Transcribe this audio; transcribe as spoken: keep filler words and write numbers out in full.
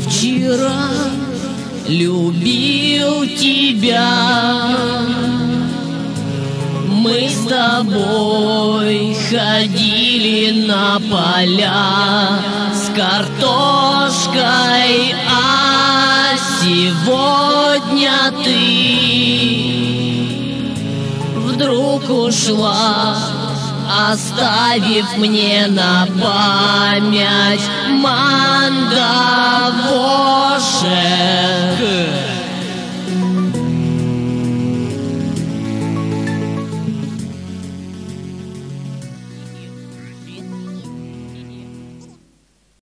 вчера любил тебя. Мы с тобой ходили на поля с картошкой, а сегодня ты вдруг ушла, оставив мне на память мандаву.